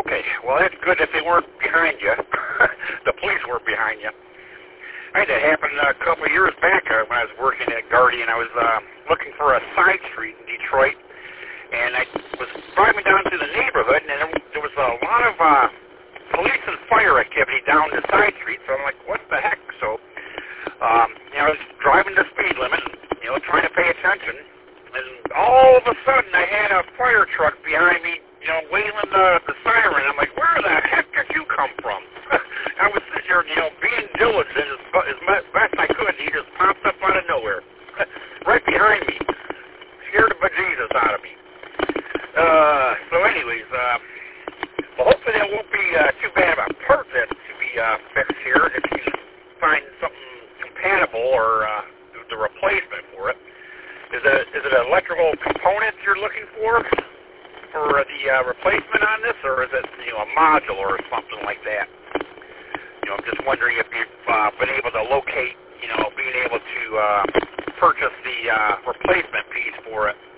Okay, well, that's good if they weren't behind you. The police weren't behind you. I had that happen a couple of years back when I was working at Guardian. I was looking for a side street in Detroit, and I was driving down through the neighborhood, and there was a lot of police and fire activity down the side street, so I'm like, what the heck? So, I was driving the speed limit, trying to pay attention, and all of a sudden I had a fire truck behind me, wailing the siren. I'm like, where the heck did you come from? I was sitting here, being diligent as best I could, and he just popped up out of nowhere, right behind me. Scared the bejesus out of me. So anyways, well, hopefully that won't be too bad of a part that to be fixed here if you find something compatible or the replacement for it. Is it an electrical component you're looking for the replacement on this, or is it a module or something like that? I'm just wondering if you've been able to locate, being able to purchase the replacement piece for it.